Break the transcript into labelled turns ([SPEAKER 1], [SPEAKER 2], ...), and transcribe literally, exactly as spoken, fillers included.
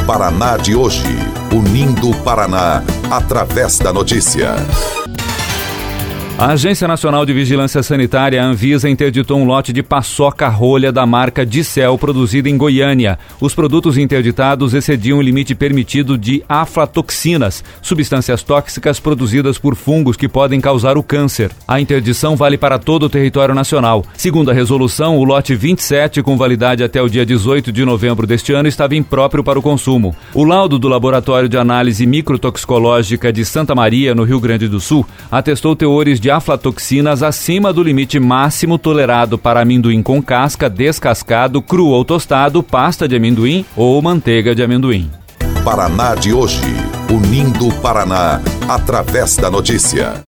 [SPEAKER 1] Paraná de hoje, unindo o Paraná através da notícia.
[SPEAKER 2] A Agência Nacional de Vigilância Sanitária, a Anvisa, interditou um lote de paçoca rolha da marca Dicel, produzida em Goiânia. Os produtos interditados excediam o limite permitido de aflatoxinas, substâncias tóxicas produzidas por fungos que podem causar o câncer. A interdição vale para todo o território nacional. Segundo a resolução, o lote vinte e sete, com validade até o dia dezoito de novembro deste ano, estava impróprio para o consumo. O laudo do Laboratório de Análise Microtoxicológica de Santa Maria, no Rio Grande do Sul, atestou teores de aflatoxinas acima do limite máximo tolerado para amendoim com casca, descascado, cru ou tostado, pasta de amendoim ou manteiga de amendoim.
[SPEAKER 1] Paraná de hoje, unindo o Paraná através da notícia.